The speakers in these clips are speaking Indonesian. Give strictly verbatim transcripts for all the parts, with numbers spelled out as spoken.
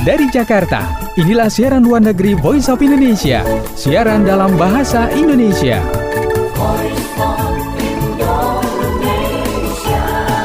Dari Jakarta, inilah siaran luar negeri Voice of Indonesia. Siaran dalam bahasa Indonesia. Voice of Indonesia.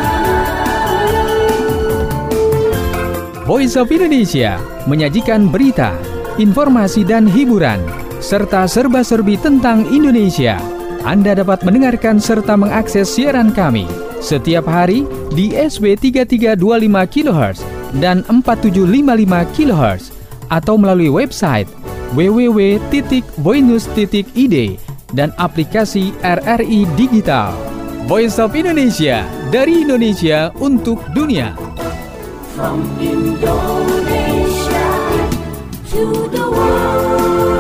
Voice of Indonesia menyajikan berita, informasi dan hiburan, serta serba-serbi tentang Indonesia. Anda dapat mendengarkan serta mengakses siaran kami setiap hari di S B tiga tiga dua lima kilohertz dan empat tujuh lima lima kilohertz atau melalui website w w w titik voinews titik i d dan aplikasi R R I Digital. Voice of Indonesia, dari Indonesia untuk dunia. From Indonesia to the world.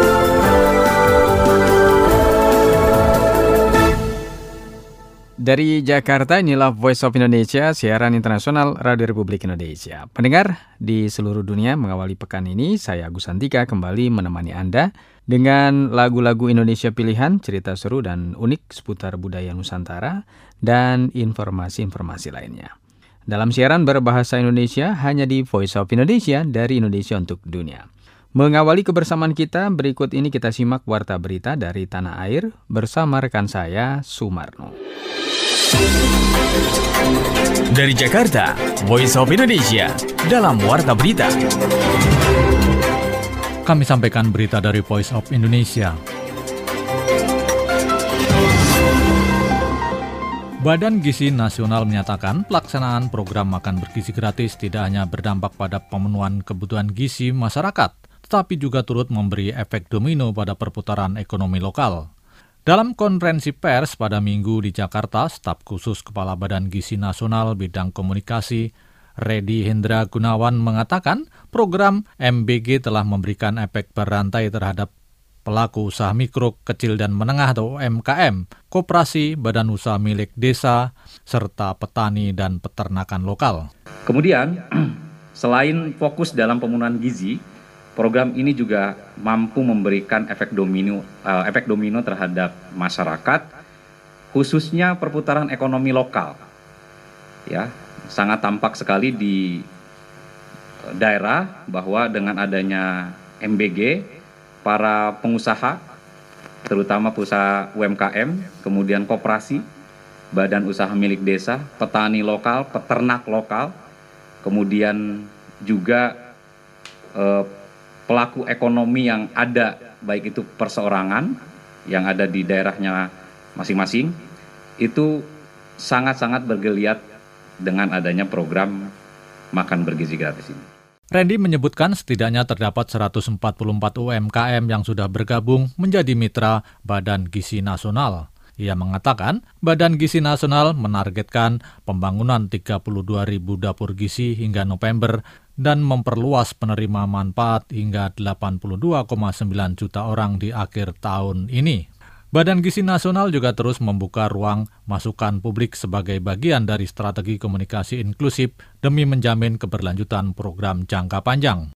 Dari Jakarta, inilah Voice of Indonesia, siaran internasional Radio Republik Indonesia. Pendengar di seluruh dunia, mengawali pekan ini, saya Agus Santika kembali menemani Anda dengan lagu-lagu Indonesia pilihan, cerita seru dan unik seputar budaya Nusantara, dan informasi-informasi lainnya. Dalam siaran berbahasa Indonesia, hanya di Voice of Indonesia, dari Indonesia untuk dunia. Mengawali kebersamaan kita, berikut ini kita simak warta berita dari tanah air bersama rekan saya, Sumarno. Dari Jakarta, Voice of Indonesia, dalam warta berita. Kami sampaikan berita dari Voice of Indonesia. Badan Gizi Nasional menyatakan pelaksanaan program makan bergizi gratis tidak hanya berdampak pada pemenuhan kebutuhan gizi masyarakat, tetapi juga turut memberi efek domino pada perputaran ekonomi lokal. Dalam konferensi pers pada Minggu di Jakarta, staf khusus Kepala Badan Gizi Nasional bidang komunikasi, Reddy Hendra Gunawan mengatakan program M B G telah memberikan efek berantai terhadap pelaku usaha mikro, kecil dan menengah atau U M K M, koperasi, badan usaha milik desa, serta petani dan peternakan lokal. Kemudian, selain fokus dalam pemenuhan gizi, program ini juga mampu memberikan efek domino, uh, efek domino terhadap masyarakat, khususnya perputaran ekonomi lokal. Ya, sangat tampak sekali di daerah bahwa dengan adanya M B G, para pengusaha, terutama pengusaha U M K M, kemudian koperasi, badan usaha milik desa, petani lokal, peternak lokal, kemudian juga eh, pelaku ekonomi yang ada, baik itu perseorangan yang ada di daerahnya masing-masing, itu sangat-sangat bergeliat dengan adanya program makan bergizi gratis ini. Randy menyebutkan setidaknya terdapat seratus empat puluh empat U M K M yang sudah bergabung menjadi mitra Badan Gizi Nasional. Ia mengatakan Badan Gizi Nasional menargetkan pembangunan tiga puluh dua ribu dapur gizi hingga November dan memperluas penerima manfaat hingga delapan puluh dua koma sembilan juta orang di akhir tahun ini. Badan Gizi Nasional juga terus membuka ruang masukan publik sebagai bagian dari strategi komunikasi inklusif demi menjamin keberlanjutan program jangka panjang.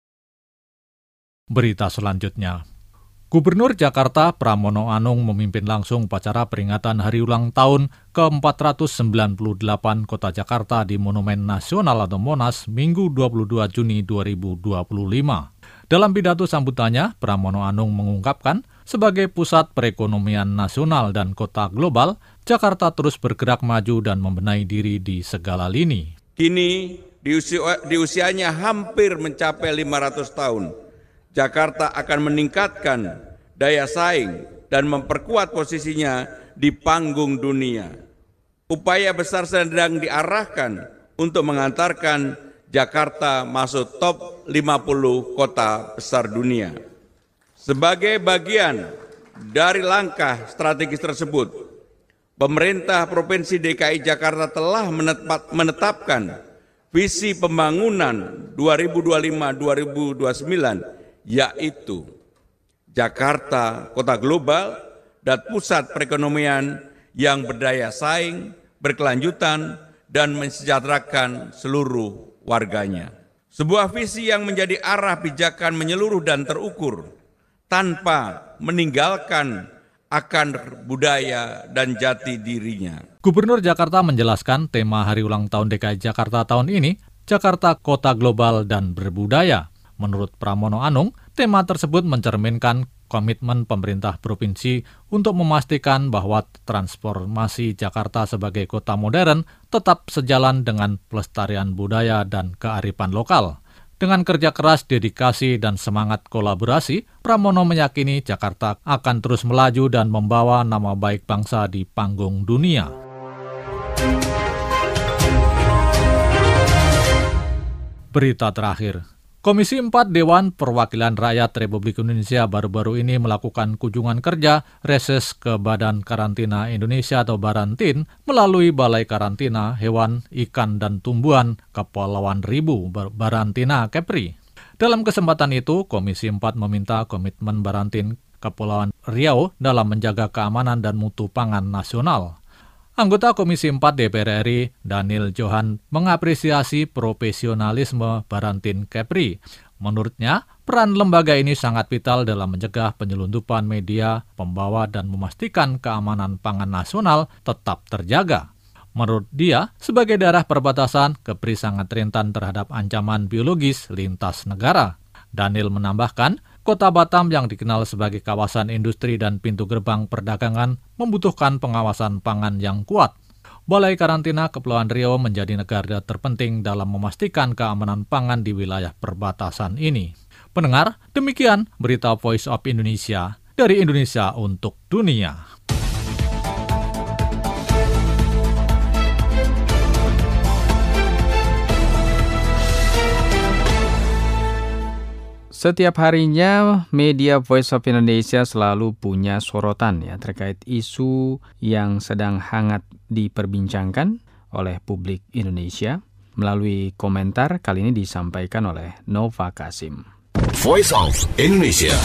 Berita selanjutnya. Gubernur Jakarta Pramono Anung memimpin langsung upacara peringatan hari ulang tahun ke empat ratus sembilan puluh delapan Kota Jakarta di Monumen Nasional atau Monas Minggu dua puluh dua Juni dua ribu dua puluh lima. Dalam pidato sambutannya, Pramono Anung mengungkapkan, sebagai pusat perekonomian nasional dan kota global, Jakarta terus bergerak maju dan membenahi diri di segala lini. Kini, di, usia, di usianya hampir mencapai lima ratus tahun, Jakarta akan meningkatkan daya saing dan memperkuat posisinya di panggung dunia. Upaya besar sedang diarahkan untuk mengantarkan Jakarta masuk top lima puluh kota besar dunia. Sebagai bagian dari langkah strategis tersebut, pemerintah Provinsi D K I Jakarta telah menetapkan visi pembangunan dua ribu dua puluh lima sampai dua ribu dua puluh sembilan, yaitu Jakarta kota global dan pusat perekonomian yang berdaya saing, berkelanjutan, dan mensejahterakan seluruh warganya. Sebuah visi yang menjadi arah pijakan menyeluruh dan terukur, tanpa meninggalkan akan budaya dan jati dirinya. Gubernur Jakarta menjelaskan tema hari ulang tahun D K I Jakarta tahun ini Jakarta Kota Global dan Berbudaya. Menurut Pramono Anung, tema tersebut mencerminkan komitmen pemerintah provinsi untuk memastikan bahwa transformasi Jakarta sebagai kota modern tetap sejalan dengan pelestarian budaya dan kearifan lokal. Dengan kerja keras, dedikasi, dan semangat kolaborasi, Pramono meyakini Jakarta akan terus melaju dan membawa nama baik bangsa di panggung dunia. Berita terakhir. Komisi empat Dewan Perwakilan Rakyat Republik Indonesia baru-baru ini melakukan kunjungan kerja reses ke Badan Karantina Indonesia atau Barantin melalui Balai Karantina Hewan, Ikan, dan Tumbuhan Kepulauan Riau Barantina Kepri. Dalam kesempatan itu, Komisi empat meminta komitmen Barantin Kepulauan Riau dalam menjaga keamanan dan mutu pangan nasional. Anggota Komisi empat D P R R I, Daniel Johan, mengapresiasi profesionalisme Barantin Kepri. Menurutnya, peran lembaga ini sangat vital dalam mencegah penyelundupan media, pembawa, dan memastikan keamanan pangan nasional tetap terjaga. Menurut dia, sebagai daerah perbatasan, Kepri sangat rentan terhadap ancaman biologis lintas negara. Daniel menambahkan, Kota Batam yang dikenal sebagai kawasan industri dan pintu gerbang perdagangan membutuhkan pengawasan pangan yang kuat. Balai Karantina Kepulauan Riau menjadi negara terpenting dalam memastikan keamanan pangan di wilayah perbatasan ini. Pendengar, demikian berita Voice of Indonesia dari Indonesia untuk dunia. Setiap harinya media Voice of Indonesia selalu punya sorotan ya terkait isu yang sedang hangat diperbincangkan oleh publik Indonesia. Melalui komentar kali ini disampaikan oleh Nova Kasim. Voice of Indonesia.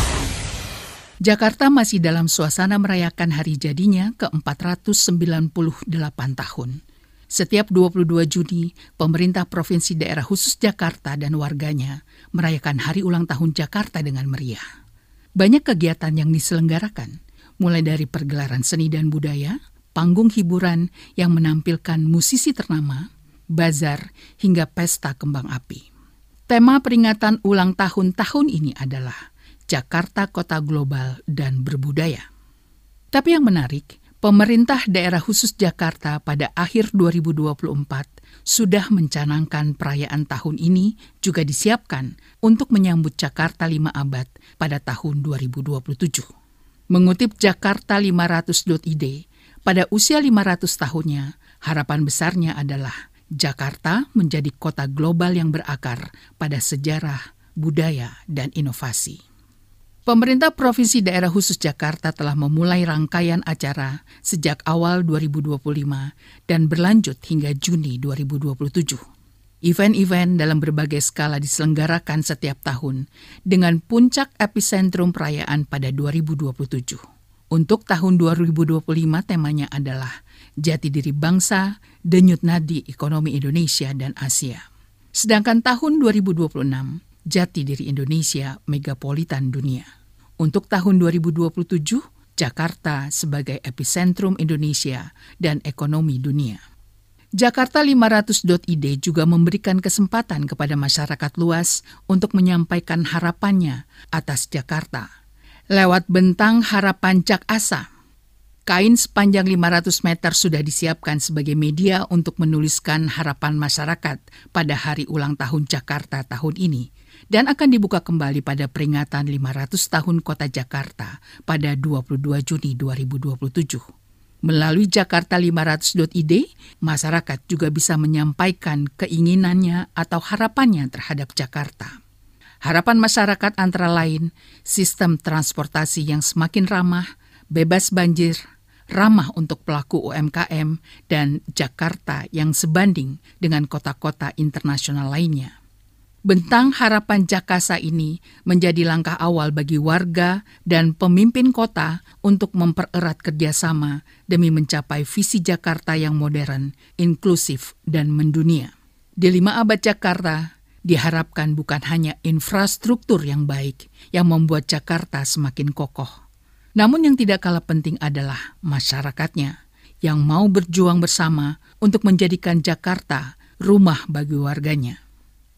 Jakarta masih dalam suasana merayakan hari jadinya ke empat ratus sembilan puluh delapan tahun. Setiap dua puluh dua Juni, pemerintah Provinsi Daerah Khusus Jakarta dan warganya merayakan Hari Ulang Tahun Jakarta dengan meriah. Banyak kegiatan yang diselenggarakan, mulai dari pergelaran seni dan budaya, panggung hiburan yang menampilkan musisi ternama, bazar, hingga pesta kembang api. Tema peringatan ulang tahun tahun ini adalah Jakarta Kota Global dan Berbudaya. Tapi yang menarik, pemerintah Daerah Khusus Jakarta pada akhir dua ribu dua puluh empat sudah mencanangkan perayaan tahun ini juga disiapkan untuk menyambut Jakarta lima abad pada tahun dua ribu dua puluh tujuh. Mengutip Jakarta lima ratus dot I D, pada usia lima ratus tahunnya, harapan besarnya adalah Jakarta menjadi kota global yang berakar pada sejarah, budaya, dan inovasi. Pemerintah Provinsi Daerah Khusus Jakarta telah memulai rangkaian acara sejak awal dua ribu dua puluh lima dan berlanjut hingga Juni dua ribu dua puluh tujuh. Event-event dalam berbagai skala diselenggarakan setiap tahun dengan puncak epicentrum perayaan pada dua ribu dua puluh tujuh. Untuk tahun dua ribu dua puluh lima temanya adalah Jati Diri Bangsa, Denyut Nadi Ekonomi Indonesia dan Asia. Sedangkan tahun dua ribu dua puluh enam, Jati Diri Indonesia Megapolitan Dunia. Untuk tahun dua ribu dua puluh tujuh, Jakarta sebagai epicentrum Indonesia dan ekonomi dunia. Jakarta lima ratus dot I D juga memberikan kesempatan kepada masyarakat luas untuk menyampaikan harapannya atas Jakarta. Lewat bentang harapan Cak Asa, kain sepanjang lima ratus meter sudah disiapkan sebagai media untuk menuliskan harapan masyarakat pada hari ulang tahun Jakarta tahun ini dan akan dibuka kembali pada peringatan lima ratus tahun Kota Jakarta pada dua puluh dua Juni dua ribu dua puluh tujuh. Melalui Jakarta lima ratus dot I D, masyarakat juga bisa menyampaikan keinginannya atau harapannya terhadap Jakarta. Harapan masyarakat antara lain sistem transportasi yang semakin ramah, bebas banjir, ramah untuk pelaku U M K M, dan Jakarta yang sebanding dengan kota-kota internasional lainnya. Bentang harapan Jakasa ini menjadi langkah awal bagi warga dan pemimpin kota untuk mempererat kerjasama demi mencapai visi Jakarta yang modern, inklusif, dan mendunia. Di lima abad Jakarta, diharapkan bukan hanya infrastruktur yang baik yang membuat Jakarta semakin kokoh. Namun yang tidak kalah penting adalah masyarakatnya yang mau berjuang bersama untuk menjadikan Jakarta rumah bagi warganya.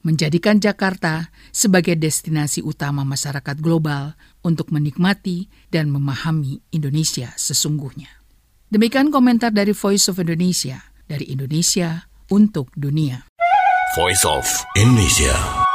menjadikan Jakarta sebagai destinasi utama masyarakat global untuk menikmati dan memahami Indonesia sesungguhnya. Demikian komentar dari Voice of Indonesia, dari Indonesia untuk dunia. Voice of Indonesia.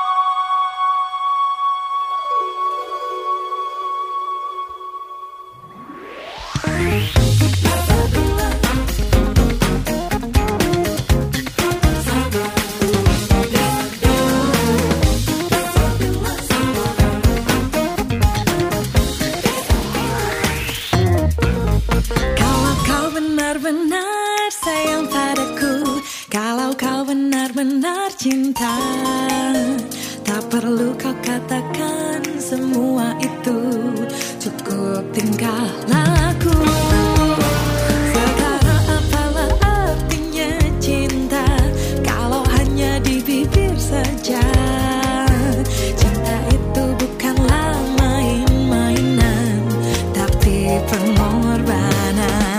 Benar sayang padaku, kalau kau benar-benar cinta, tak perlu kau katakan semua itu, cukup tingkah laku. Sekarang apalah artinya cinta, kalau hanya di bibir saja. Cinta itu bukanlah main-mainan, tapi pengorbanan.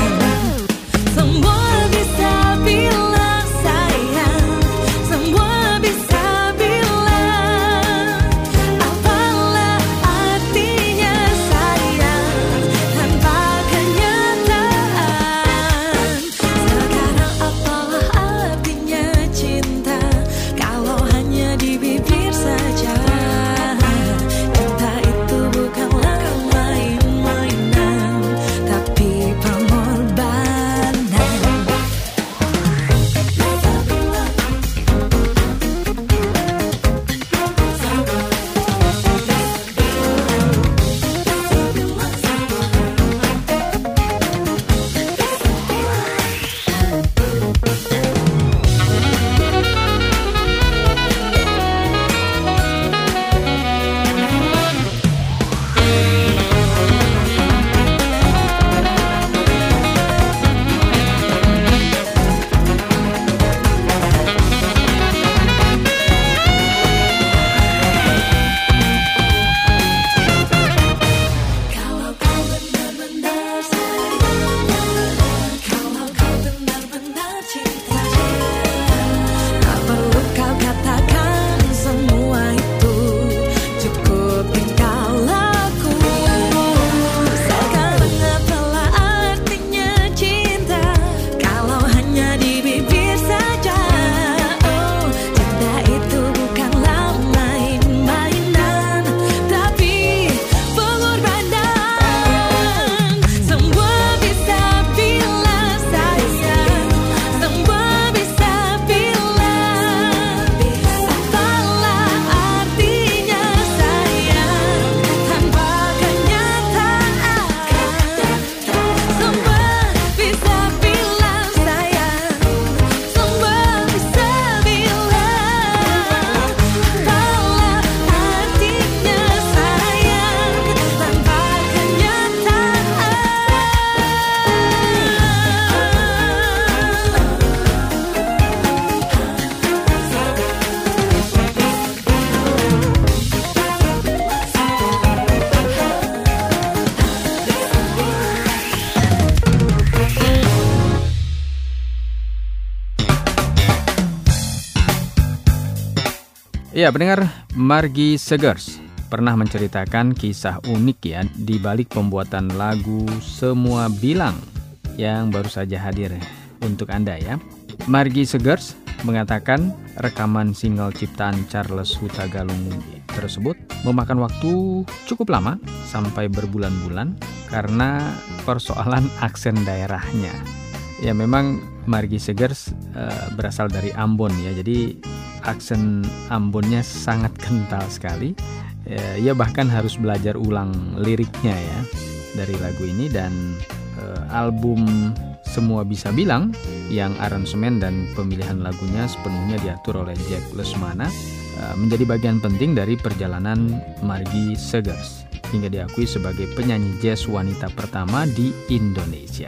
Ya, pendengar, Margie Segers pernah menceritakan kisah unik ya di balik pembuatan lagu Semua Bilang yang baru saja hadir untuk Anda ya. Margie Segers mengatakan rekaman single ciptaan Charles Hutagalung tersebut memakan waktu cukup lama sampai berbulan-bulan karena persoalan aksen daerahnya. Ya, memang Margie Segers uh, berasal dari Ambon ya, jadi aksen Ambonnya sangat kental sekali. Ya, ia bahkan harus belajar ulang liriknya ya dari lagu ini, dan uh, album Semua Bisa Bilang yang aransemen dan pemilihan lagunya sepenuhnya diatur oleh Jack Lesmana uh, menjadi bagian penting dari perjalanan Margie Segers hingga diakui sebagai penyanyi jazz wanita pertama di Indonesia.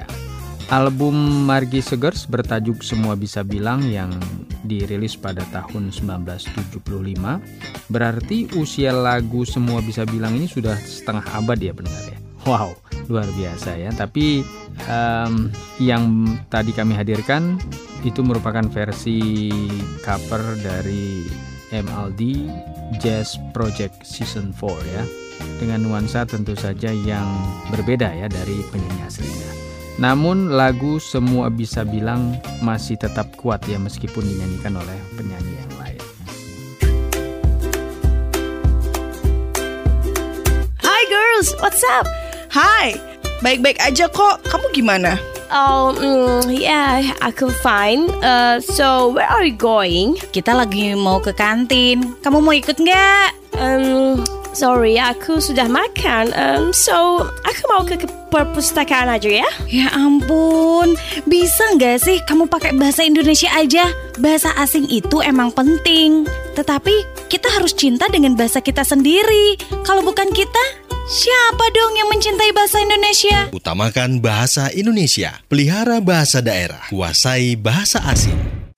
Album Margie Segers bertajuk Semua Bisa Bilang yang dirilis pada tahun sembilan belas tujuh puluh lima. Berarti usia lagu Semua Bisa Bilang ini sudah setengah abad ya pendengar ya. Wow, luar biasa ya. Tapi um, yang tadi kami hadirkan itu merupakan versi cover dari M L D Jazz Project Season empat ya. Dengan nuansa tentu saja yang berbeda ya dari penyanyi aslinya. Namun lagu Semua Bisa Bilang masih tetap kuat ya meskipun dinyanyikan oleh penyanyi yang lain. Hi girls, what's up? Hai, baik-baik aja kok. Kamu gimana? Oh, mm, yeah, aku fine. Uh, so, where are you going? Kita lagi mau ke kantin. Kamu mau ikut nggak? Um, sorry, aku sudah makan. Um, so, aku mau ke, ke perpustakaan aja ya. Ya ampun, bisa nggak sih kamu pakai bahasa Indonesia aja? Bahasa asing itu emang penting. Tetapi kita harus cinta dengan bahasa kita sendiri. Kalau bukan kita, siapa dong yang mencintai bahasa Indonesia? Utamakan bahasa Indonesia, pelihara bahasa daerah, kuasai bahasa asing.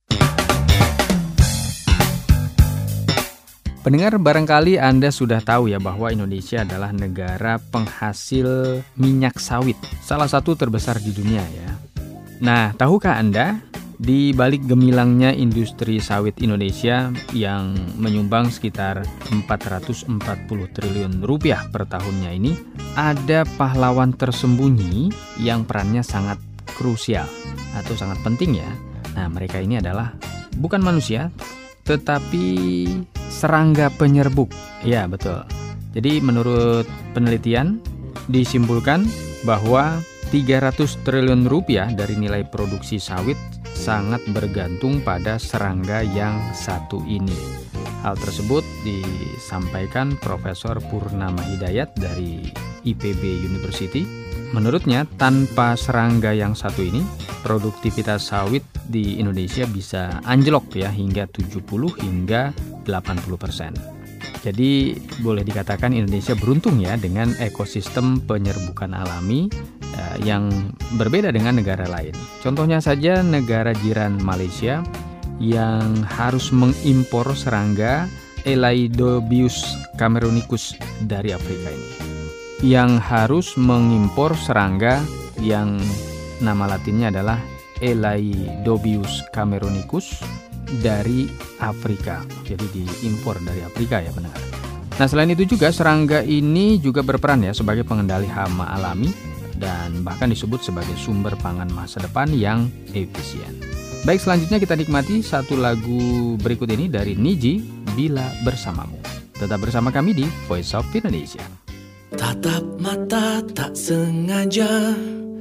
Pendengar, barangkali Anda sudah tahu ya bahwa Indonesia adalah negara penghasil minyak sawit, salah satu terbesar di dunia ya. Nah, tahukah Anda, di balik gemilangnya industri sawit Indonesia yang menyumbang sekitar empat ratus empat puluh triliun rupiah per tahunnya ini, ada pahlawan tersembunyi yang perannya sangat krusial atau sangat penting ya. Nah, mereka ini adalah bukan manusia, tetapi serangga penyerbuk. Ya, betul. Jadi menurut penelitian disimpulkan bahwa tiga ratus triliun rupiah dari nilai produksi sawit sangat bergantung pada serangga yang satu ini. Hal tersebut disampaikan Profesor Purnama Hidayat dari I P B University. Menurutnya, tanpa serangga yang satu ini, produktivitas sawit di Indonesia bisa anjlok ya hingga tujuh puluh hingga delapan puluh persen. Jadi boleh dikatakan Indonesia beruntung ya dengan ekosistem penyerbukan alami eh, yang berbeda dengan negara lain. Contohnya saja negara jiran Malaysia yang harus mengimpor serangga Elaiodobius cameronicus dari Afrika ini. Yang harus mengimpor serangga yang nama latinnya adalah Elaiodobius cameronicus dari Afrika. Jadi diimpor dari Afrika ya pendengar. Nah, selain itu juga serangga ini juga berperan ya sebagai pengendali hama alami dan bahkan disebut sebagai sumber pangan masa depan yang efisien. Baik, selanjutnya kita nikmati satu lagu berikut ini dari Niji, Bila Bersamamu. Tetap bersama kami di Voice of Indonesia. Tatap mata tak sengaja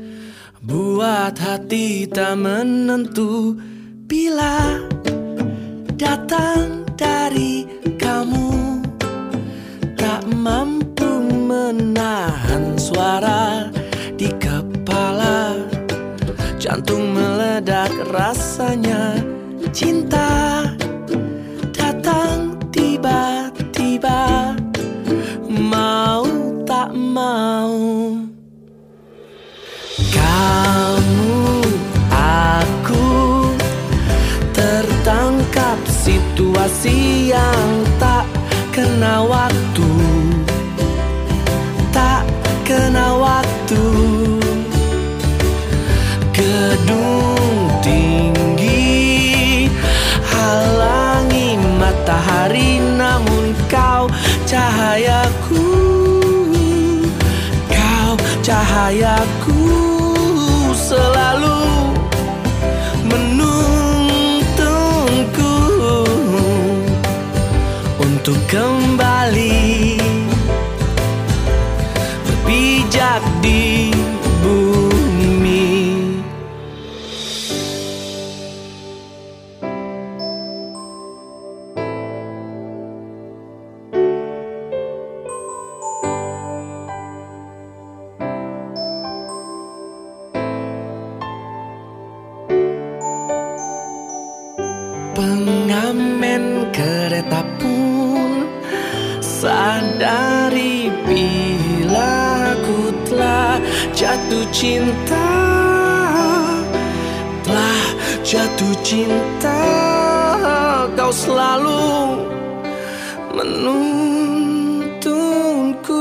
buat hati tak menentu. Bila datang dari kamu, tak mampu menahan suara di kepala. Jantung meledak rasanya, cinta datang tiba-tiba. Mau tak mau, kamu, aku tertangkap situasi yang tak kena waktu, tak kena waktu. Gedung tinggi halangi matahari, namun kau cahayaku, kau cahayaku selalu menuntunku untuk kembali berpijak di bumi. Pengamen kereta pun sadari bila ku telah jatuh cinta, telah jatuh cinta. Kau selalu menuntunku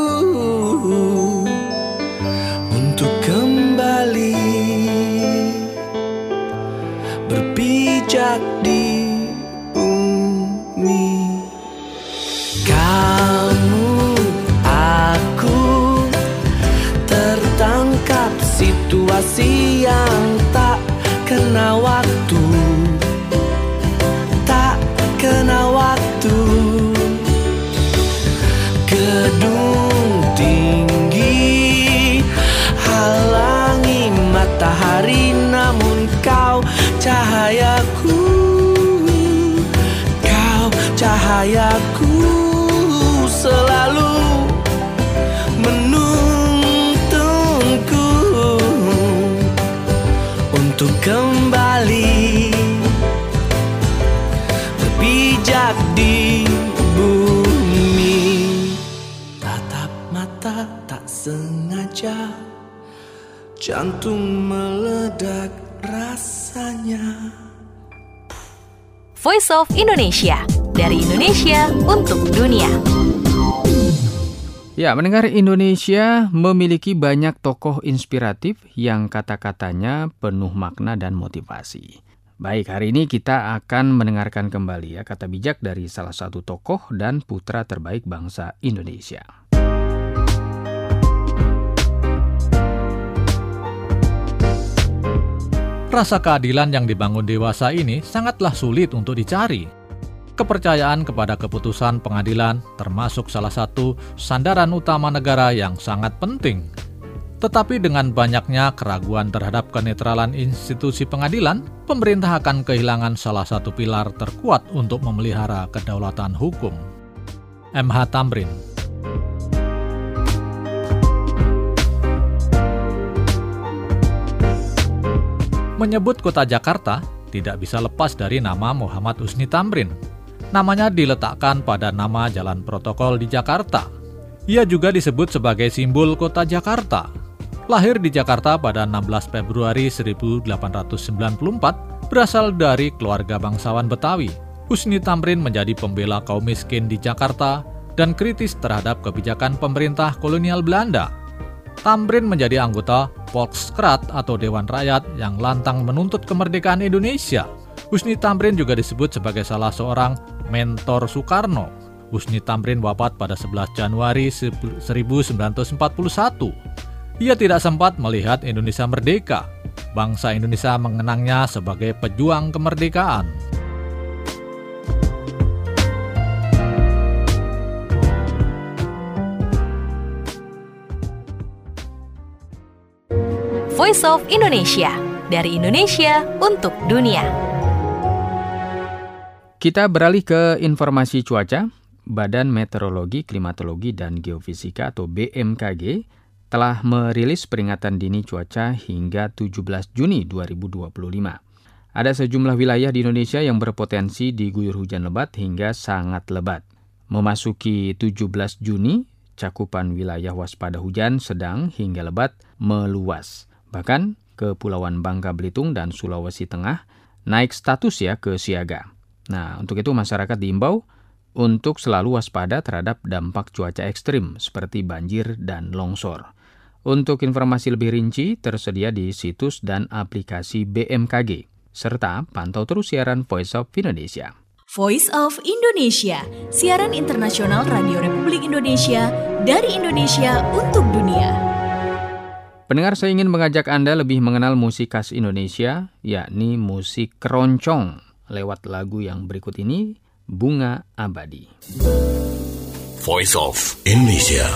untuk kembali berpijak di bumi. situasi yang tak kena waktu, tak kena waktu. Gedung tinggi halangi matahari, namun kau cahayaku, kau cahayaku selalu menuntunku untuk kembali berpijak di bumi. Tatap mata tak sengaja, jantung meledak rasanya. Voice of Indonesia, dari Indonesia untuk dunia. Ya, mendengar Indonesia memiliki banyak tokoh inspiratif yang kata-katanya penuh makna dan motivasi. Baik, hari ini kita akan mendengarkan kembali ya kata bijak dari salah satu tokoh dan putra terbaik bangsa Indonesia. Rasa keadilan yang dibangun dewasa ini sangatlah sulit untuk dicari. Kepercayaan kepada keputusan pengadilan termasuk salah satu sandaran utama negara yang sangat penting. Tetapi dengan banyaknya keraguan terhadap kenetralan institusi pengadilan, pemerintah akan kehilangan salah satu pilar terkuat untuk memelihara kedaulatan hukum. M H Thamrin. Menyebut kota Jakarta tidak bisa lepas dari nama Muhammad Husni Thamrin. Namanya diletakkan pada nama jalan protokol di Jakarta. Ia juga disebut sebagai simbol kota Jakarta. Lahir di Jakarta pada enam belas Februari seribu delapan ratus sembilan puluh empat, berasal dari keluarga bangsawan Betawi. Husni Thamrin menjadi pembela kaum miskin di Jakarta dan kritis terhadap kebijakan pemerintah kolonial Belanda. Thamrin menjadi anggota Volksraad atau Dewan Rakyat yang lantang menuntut kemerdekaan Indonesia. Husni Thamrin juga disebut sebagai salah seorang mentor Soekarno. Husni Thamrin wafat pada sebelas Januari seribu sembilan ratus empat puluh satu. Ia tidak sempat melihat Indonesia merdeka. Bangsa Indonesia mengenangnya sebagai pejuang kemerdekaan. Voice of Indonesia, dari Indonesia untuk dunia. Kita beralih ke informasi cuaca. Badan Meteorologi, Klimatologi, dan Geofisika atau B M K G telah merilis peringatan dini cuaca hingga tujuh belas Juni dua ribu dua puluh lima. Ada sejumlah wilayah di Indonesia yang berpotensi diguyur hujan lebat hingga sangat lebat. Memasuki tujuh belas Juni, cakupan wilayah waspada hujan sedang hingga lebat meluas. Bahkan Kepulauan Bangka Belitung dan Sulawesi Tengah naik status ya ke siaga. Nah, untuk itu masyarakat diimbau untuk selalu waspada terhadap dampak cuaca ekstrim seperti banjir dan longsor. Untuk informasi lebih rinci tersedia di situs dan aplikasi B M K G, serta pantau terus siaran Voice of Indonesia. Voice of Indonesia, siaran internasional Radio Republik Indonesia dari Indonesia untuk dunia. Pendengar, saya ingin mengajak Anda lebih mengenal musik khas Indonesia, yakni musik keroncong, lewat lagu yang berikut ini, Bunga Abadi. Voice of Indonesia.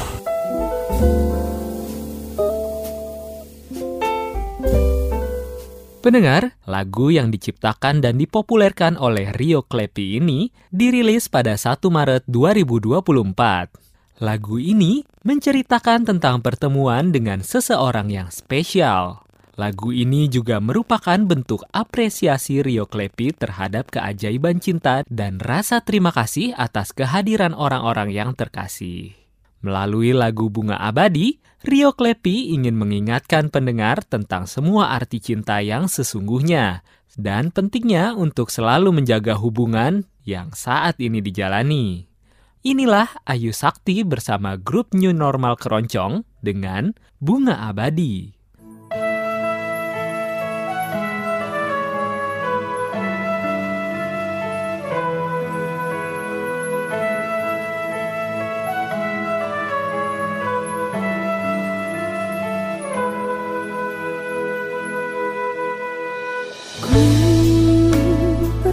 Pendengar, lagu yang diciptakan dan dipopulerkan oleh Rio Klepi ini dirilis pada satu Maret dua ribu dua puluh empat. Lagu ini menceritakan tentang pertemuan dengan seseorang yang spesial. Lagu ini juga merupakan bentuk apresiasi Rio Klepi terhadap keajaiban cinta dan rasa terima kasih atas kehadiran orang-orang yang terkasih. Melalui lagu Bunga Abadi, Rio Klepi ingin mengingatkan pendengar tentang semua arti cinta yang sesungguhnya dan pentingnya untuk selalu menjaga hubungan yang saat ini dijalani. Inilah Ayu Sakti bersama grup New Normal Keroncong dengan Bunga Abadi.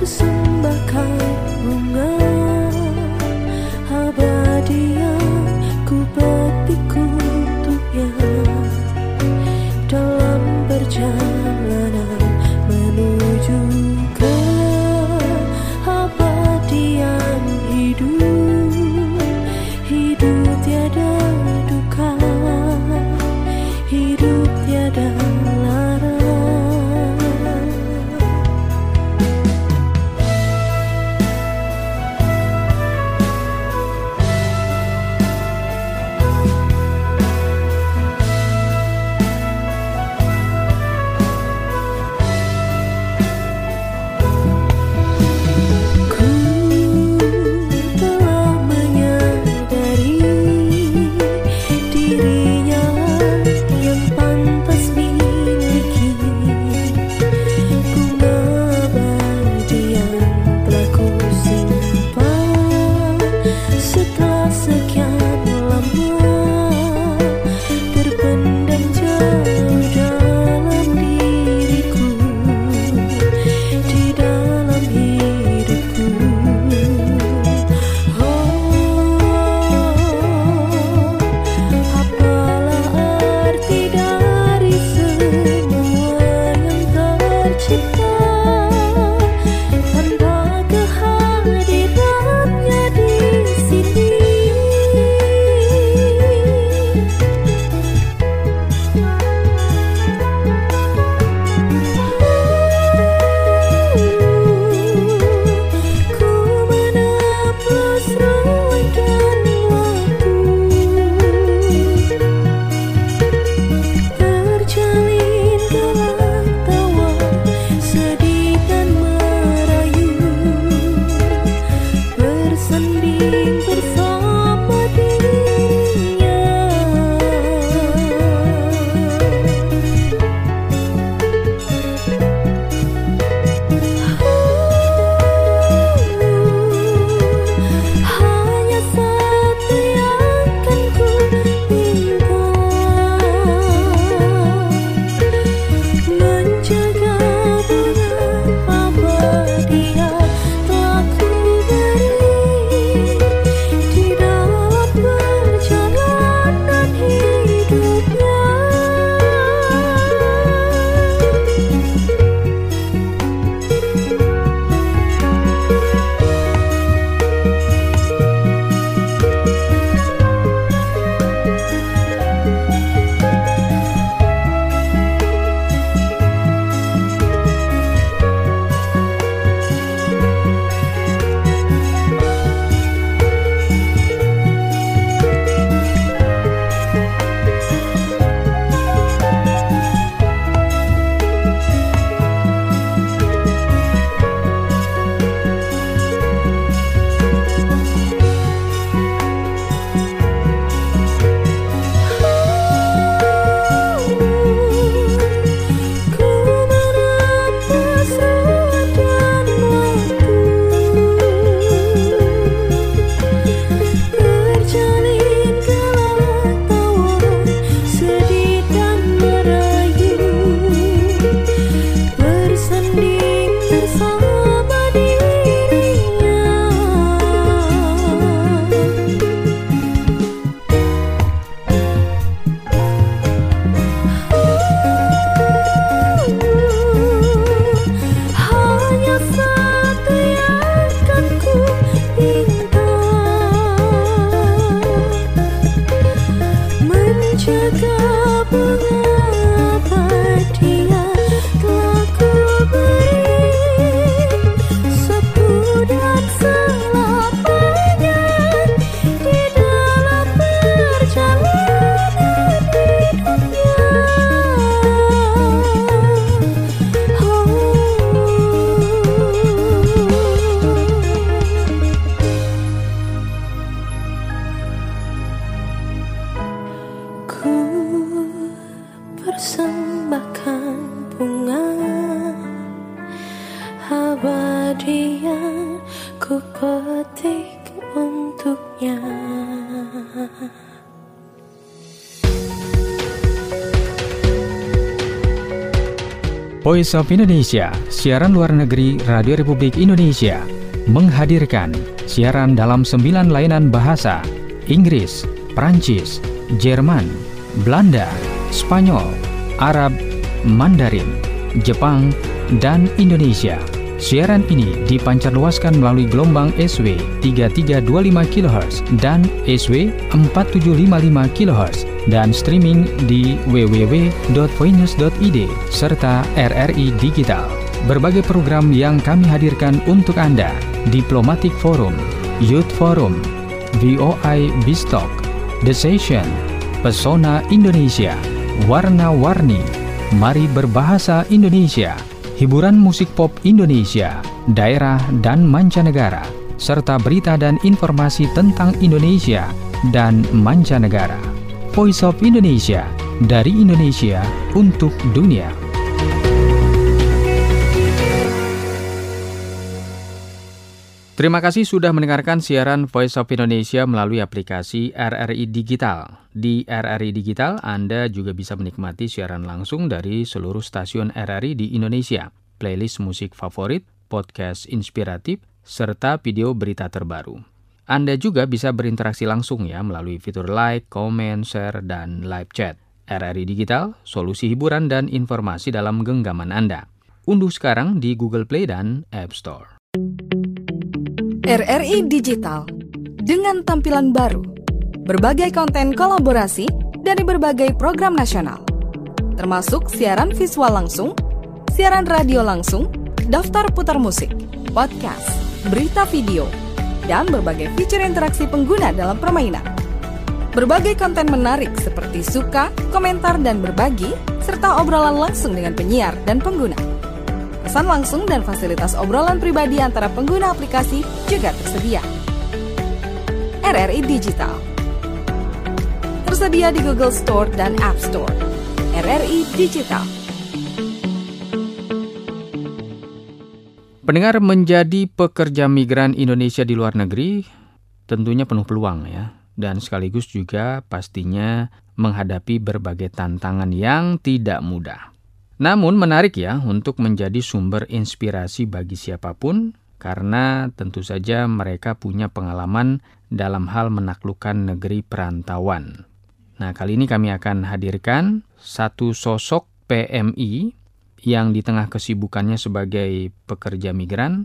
persembahkan bunga abadi yang ku petik untuknya dalam perjalanan menuju ke abadian hidup. Hidup tiada duka, hidup tiada lara. Voice of Indonesia, siaran luar negeri Radio Republik Indonesia, menghadirkan siaran dalam sembilan layanan bahasa: Inggris, Prancis, Jerman, Belanda, Spanyol, Arab, Mandarin, Jepang, dan Indonesia. Siaran ini dipancarluaskan melalui gelombang S W tiga tiga dua lima kilohertz dan S W empat tujuh lima lima kilohertz dan streaming di w w w dot voinews dot i d serta R R I Digital. Berbagai program yang kami hadirkan untuk Anda: Diplomatic Forum, Youth Forum, V O I Bistalk, The Session, Pesona Indonesia, Warna-Warni, Mari Berbahasa Indonesia, hiburan musik pop Indonesia, daerah dan mancanegara, serta berita dan informasi tentang Indonesia dan mancanegara. Voice of Indonesia, dari Indonesia untuk dunia. Terima kasih sudah mendengarkan siaran Voice of Indonesia melalui aplikasi R R I Digital. Di R R I Digital, Anda juga bisa menikmati siaran langsung dari seluruh stasiun R R I di Indonesia, playlist musik favorit, podcast inspiratif, serta video berita terbaru. Anda juga bisa berinteraksi langsung ya melalui fitur like, comment, share, dan live chat. R R I Digital, solusi hiburan dan informasi dalam genggaman Anda. Unduh sekarang di Google Play dan App Store. R R I Digital, dengan tampilan baru, berbagai konten kolaborasi dari berbagai program nasional, termasuk siaran visual langsung, siaran radio langsung, daftar putar musik, podcast, berita video, dan berbagai fitur interaksi pengguna dalam permainan. Berbagai konten menarik seperti suka, komentar, dan berbagi, serta obrolan langsung dengan penyiar dan pengguna. Pesan langsung dan fasilitas obrolan pribadi antara pengguna aplikasi juga tersedia. R R I Digital tersedia di Google Store dan App Store. R R I Digital. Pendengar, menjadi pekerja migran Indonesia di luar negeri tentunya penuh peluang ya, dan sekaligus juga pastinya menghadapi berbagai tantangan yang tidak mudah. Namun menarik ya untuk menjadi sumber inspirasi bagi siapapun, karena tentu saja mereka punya pengalaman dalam hal menaklukkan negeri perantauan. Nah, kali ini kami akan hadirkan satu sosok P M I yang di tengah kesibukannya sebagai pekerja migran,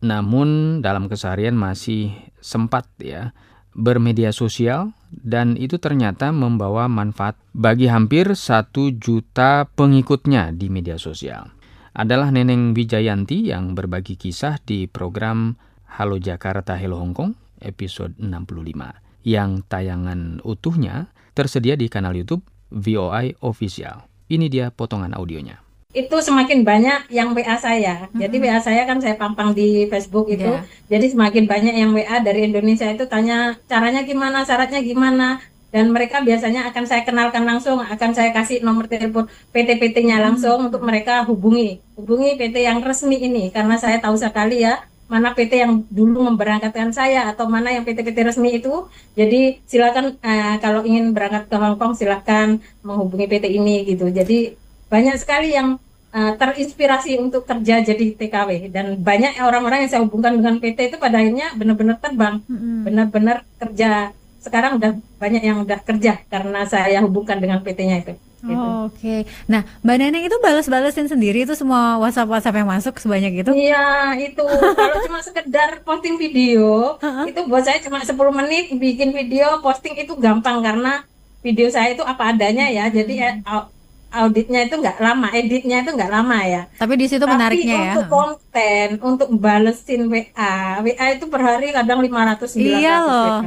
namun dalam keseharian masih sempat ya bermedia sosial, dan itu ternyata membawa manfaat bagi hampir satu juta pengikutnya di media sosial. Adalah Neneng Wijayanti yang berbagi kisah di program Halo Jakarta, Hello Hong Kong episode enam puluh lima, yang tayangan utuhnya tersedia di kanal YouTube V O I Official. Ini dia potongan audionya. Itu semakin banyak yang W A saya. Mm-hmm. Jadi W A saya kan saya pampang di Facebook itu. Yeah. Jadi semakin banyak yang W A dari Indonesia itu tanya caranya gimana, syaratnya gimana. Dan mereka biasanya akan saya kenalkan langsung, akan saya kasih nomor telepon P T-P T-nya langsung mm-hmm. untuk mereka hubungi. Hubungi P T yang resmi ini, karena saya tahu sekali ya mana P T yang dulu memberangkatkan saya atau mana yang P T-P T resmi itu. Jadi silakan uh, kalau ingin berangkat ke Hong Kong silakan menghubungi P T ini gitu. Jadi banyak sekali yang Uh, terinspirasi untuk kerja jadi T K W, dan banyak orang-orang yang saya hubungkan dengan P T itu pada akhirnya benar-benar terbang, mm-hmm. benar-benar kerja. Sekarang udah banyak yang udah kerja karena saya hubungkan dengan P T-nya itu. Oh, gitu. Oke, okay. Nah Mbak Neneng itu balas-balasin sendiri itu semua WhatsApp-WhatsApp yang masuk sebanyak itu? Iya itu, kalau cuma sekedar posting video, uh-huh. itu buat saya cuma sepuluh menit bikin video, posting itu gampang karena video saya itu apa adanya ya, jadi ya, auditnya itu nggak lama, editnya itu nggak lama ya. Tapi di situ menariknya ya. Tapi untuk konten, untuk balesin W A, W A itu per hari kadang lima ratus sembilan ratus. Iya loh.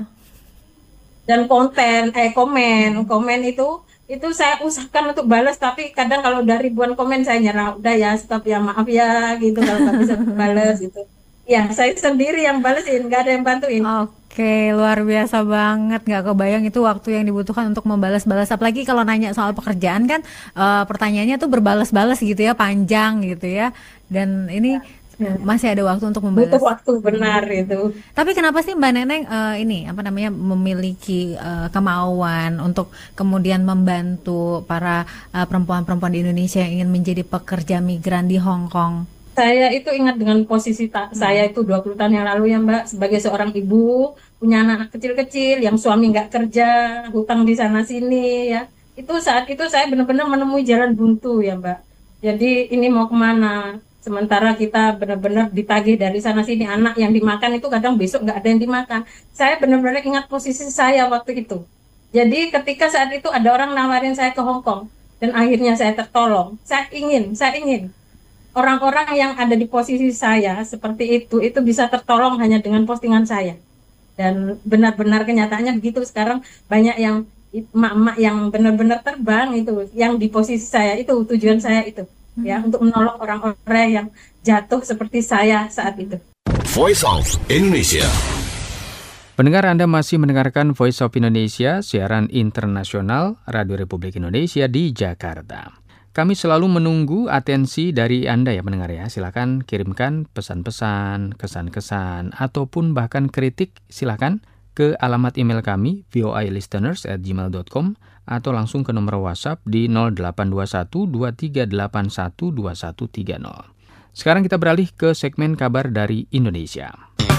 Dan konten, eh komen, komen itu itu saya usahakan untuk balas, tapi kadang kalau udah ribuan komen saya nyerah, udah ya stop ya, maaf ya gitu kalau nggak bisa balas gitu. Ya saya sendiri yang balesin, nggak ada yang bantuin. Oke, luar biasa banget, nggak kebayang itu waktu yang dibutuhkan untuk membalas-balas. Apalagi kalau nanya soal pekerjaan kan, uh, pertanyaannya tuh berbalas-balas gitu ya, panjang gitu ya. Dan ini Masih ada waktu untuk membalas. Butuh waktu, benar itu. Tapi kenapa sih Mbak Neneng uh, ini apa namanya memiliki uh, kemauan untuk kemudian membantu para uh, perempuan-perempuan di Indonesia yang ingin menjadi pekerja migran di Hong Kong? Saya itu ingat dengan posisi ta- hmm. saya itu dua puluh tahun yang lalu ya Mbak, sebagai seorang ibu, punya anak kecil-kecil yang suami nggak kerja, hutang di sana sini ya. Itu saat itu saya benar-benar menemui jalan buntu ya Mbak. Jadi ini mau kemana? Sementara kita benar-benar ditagih dari sana sini, anak yang dimakan itu kadang besok nggak ada yang dimakan. Saya benar-benar ingat posisi saya waktu itu. Jadi ketika saat itu ada orang nawarin saya ke Hong Kong dan akhirnya saya tertolong. Saya ingin, saya ingin orang-orang yang ada di posisi saya seperti itu itu bisa tertolong hanya dengan postingan saya. Dan benar-benar kenyataannya begitu. Sekarang banyak yang emak-emak yang benar-benar terbang itu, yang di posisi saya itu, tujuan saya itu hmm. ya, untuk menolong orang-orang yang jatuh seperti saya saat itu. Voice of Indonesia. Pendengar, Anda masih mendengarkan Voice of Indonesia, siaran internasional Radio Republik Indonesia di Jakarta. Kami selalu menunggu atensi dari Anda ya pendengar ya. Silakan kirimkan pesan-pesan, kesan-kesan, ataupun bahkan kritik, silakan ke alamat email kami v o i listeners at gmail dot com atau langsung ke nomor WhatsApp di nol delapan dua satu dua tiga delapan satu dua satu tiga nol. Sekarang kita beralih ke segmen kabar dari Indonesia.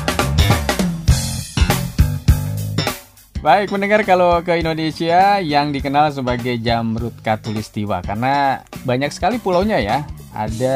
Baik, mendengar kalau ke Indonesia yang dikenal sebagai Jamrut Khatulistiwa karena banyak sekali pulaunya ya. Ada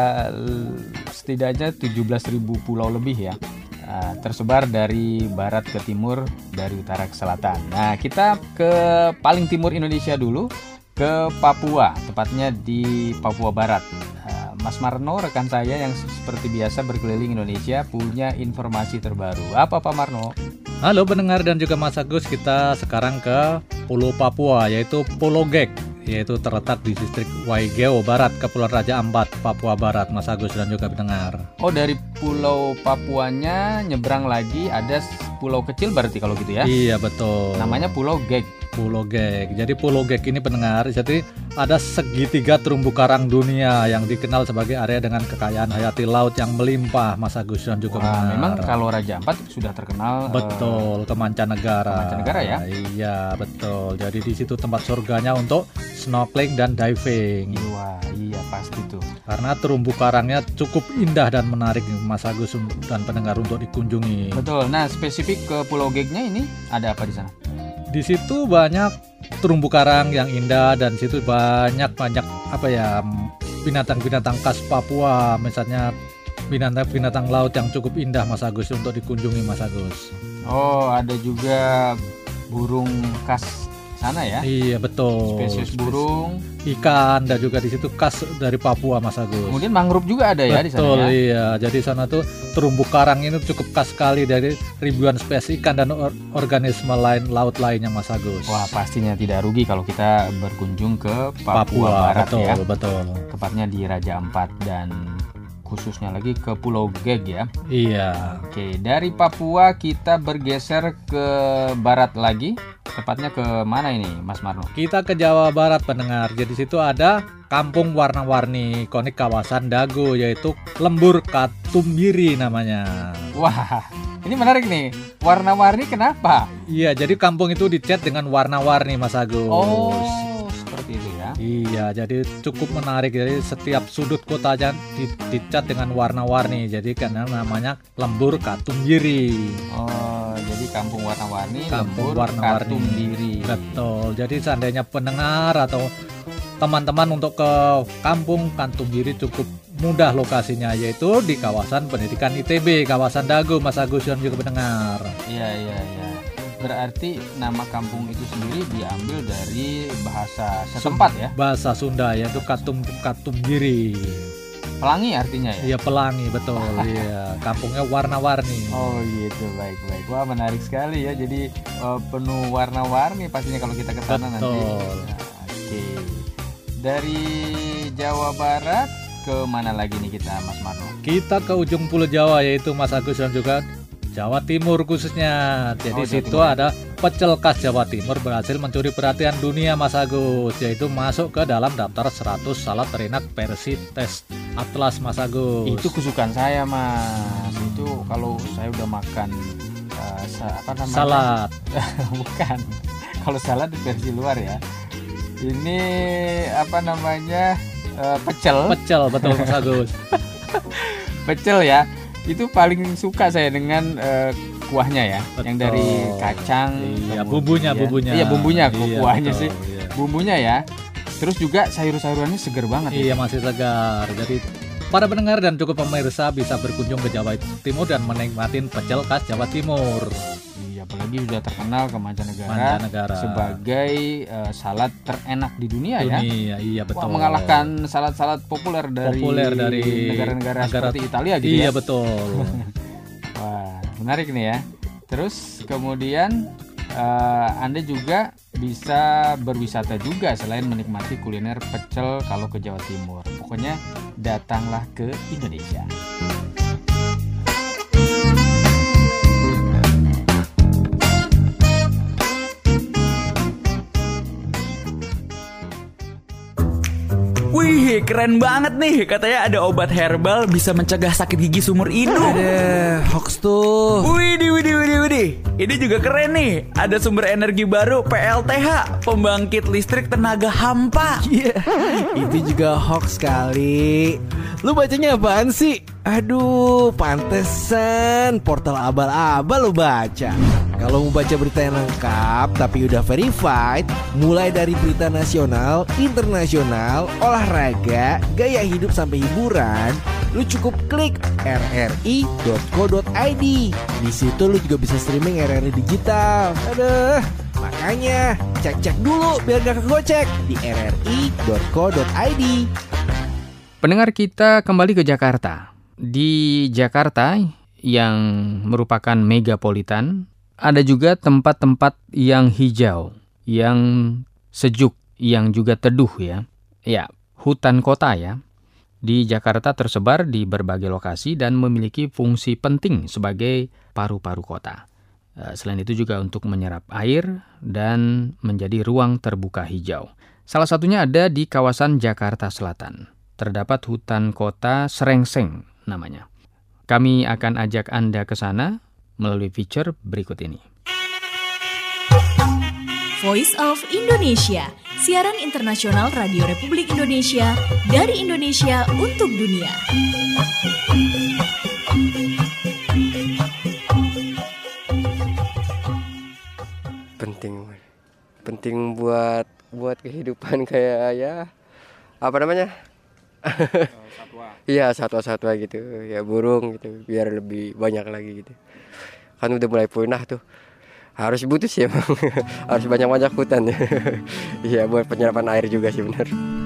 setidaknya tujuh belas ribu pulau lebih ya. Tersebar dari barat ke timur, dari utara ke selatan. Nah, kita ke paling timur Indonesia dulu, ke Papua, tepatnya di Papua Barat. Mas Marno, rekan saya yang seperti biasa berkeliling Indonesia, punya informasi terbaru. Apa Pak Marno? Halo pendengar dan juga Mas Agus, kita sekarang ke Pulau Papua, yaitu Pulau Gek, yaitu terletak di distrik Waigeo Barat, Kepulauan Raja Ampat, Papua Barat, Mas Agus dan juga pendengar. Oh, dari Pulau Papuanya nyebrang lagi ada pulau kecil berarti kalau gitu ya? Iya, betul. Namanya Pulau Gek. Pulau Gek. Jadi Pulau Gek ini pendengar, jadi ada segitiga terumbu karang dunia yang dikenal sebagai area dengan kekayaan hayati laut yang melimpah, Mas Agus dan juga Wah, pendengar. memang kalau Raja Ampat sudah terkenal betul uh, ke mancanegara. Ke mancanegara ya? Iya, betul. Jadi di situ tempat surganya untuk snorkeling dan diving. Wah, iya pasti tuh. Karena terumbu karangnya cukup indah dan menarik, Mas Agus dan pendengar untuk dikunjungi. Betul. Nah, spesifik ke Pulau Geknya ini ada apa di sana? Di situ banyak terumbu karang yang indah dan situ banyak banyak apa ya binatang-binatang khas Papua, misalnya binatang-binatang laut yang cukup indah, Mas Agus, untuk dikunjungi, Mas Agus. Oh, ada juga burung khas sana ya? Iya, betul. Spesies burung, ikan, dan juga di situ khas dari Papua, Mas Agus. Kemudian mangrove juga ada ya di sana ya? Betul, iya. Jadi sana tuh terumbu karang ini cukup khas sekali dari ribuan spesies ikan dan or- organisme lain laut lainnya, Mas Agus. Wah, pastinya tidak rugi kalau kita berkunjung ke Papua, Papua Barat betul, ya. Betul. Tepatnya di Raja Ampat dan khususnya lagi ke Pulau Gek ya. Iya. Oke, dari Papua kita bergeser ke barat lagi. Tepatnya ke mana ini, Mas Marno? Kita ke Jawa Barat, pendengar. Jadi situ ada kampung warna-warni ikonik kawasan Dago, yaitu Lembur Katumbiri namanya. Wah, ini menarik nih. Warna-warni kenapa? Iya, jadi kampung itu dicat dengan warna-warni, Mas Agus. Oh, seperti itu ya. Iya, jadi cukup menarik. Jadi setiap sudut kotanya dicat dengan warna-warni. Jadi karena namanya Lembur Katumbiri. Oh, jadi kampung warna-warni, kampung Lembur warna-warni. Katumbiri. Betul. Jadi seandainya pendengar atau teman-teman untuk ke kampung Katumbiri cukup mudah lokasinya, yaitu di kawasan pendidikan I T B, kawasan Dago, Mas Agus dan juga pendengar. Iya, iya, iya. Berarti nama kampung itu sendiri diambil dari bahasa setempat ya? Bahasa Sunda, yaitu Katum Katumbiri. Pelangi artinya ya? Iya, pelangi, betul. Iya, kampungnya warna-warni. Oh gitu, baik-baik. Wah, menarik sekali ya. Jadi uh, penuh warna-warni pastinya kalau kita ke sana nanti. Betul. Nah, oke. Dari Jawa Barat ke mana lagi nih kita, Mas Marno? Kita ke ujung Pulau Jawa, yaitu Mas Agus dan juga Jawa Timur khususnya. Jadi Oh, Jawa situ Timur. ada pecel khas Jawa Timur berhasil mencuri perhatian dunia Mas Agus, yaitu masuk ke dalam daftar seratus salad terenak versi tes Atlas Mas Agus. Itu kesukaan saya, Mas. Itu kalau saya udah makan uh, sa- apa namanya? Salad. Bukan. Kalau salad di versi luar ya. Ini apa namanya? Uh, pecel. Pecel, betul Mas Agus. Pecel ya. Itu paling suka saya dengan uh, kuahnya ya, Betul. yang dari kacang. Iya, kemudian- bumbunya, bumbunya. Iya, bumbunya, kok Iya, kuahnya betul, sih. iya. Bumbunya ya. Terus juga sayur-sayurannya seger banget. Iya, ya. masih segar. Jadi para pendengar dan cukup pemirsa bisa berkunjung ke Jawa Timur dan menikmati pecel khas Jawa Timur. Iya, apalagi sudah terkenal ke mancanegara, Mancanegara. sebagai uh, salad terenak di dunia, ya. Dunia, iya betul. Wah, mengalahkan salad-salad populer dari, Populer dari negara-negara negara- seperti Italia gitu Iya, ya. betul. Wah, menarik nih ya. Terus kemudian uh, Anda juga bisa berwisata juga selain menikmati kuliner pecel kalau ke Jawa Timur. Pokoknya datanglah ke Indonesia. Wih, keren banget nih. Katanya ada obat herbal bisa mencegah sakit gigi seumur hidup. Ada hoax tuh. Widih, widih, widih, widih. Ini juga keren nih. Ada sumber energi baru P L T H, pembangkit listrik tenaga hampa. Iya, itu juga hoax kali. Lu bacanya apaan sih? Aduh, pantesan portal abal-abal lu baca. Kalau mau baca berita yang lengkap tapi udah verified, mulai dari berita nasional, internasional, olahraga, gaya hidup sampai hiburan, lu cukup klik r r i dot co dot i d. Di situ lu juga bisa streaming R R I digital. Aduh, makanya cek-cek dulu biar gak kegocek di r r i dot co dot i d. Pendengar kita kembali ke Jakarta. Di Jakarta yang merupakan megapolitan, ada juga tempat-tempat yang hijau, yang sejuk, yang juga teduh ya. Ya, hutan kota ya. Di Jakarta tersebar di berbagai lokasi dan memiliki fungsi penting sebagai paru-paru kota. Selain itu juga untuk menyerap air dan menjadi ruang terbuka hijau. Salah satunya ada di kawasan Jakarta Selatan. Terdapat hutan kota Srengseng namanya. Kami akan ajak Anda ke sana melalui feature berikut ini. Voice of Indonesia, siaran internasional Radio Republik Indonesia dari Indonesia untuk dunia. Penting, penting buat buat kehidupan kayak ya apa namanya? Iya, satwa-satwa gitu, ya burung gitu, biar lebih banyak lagi gitu. Kan udah mulai punah tuh. Harus butuh sih emang. Harus banyak-banyak hutan. Iya, buat penyerapan air juga sih benar.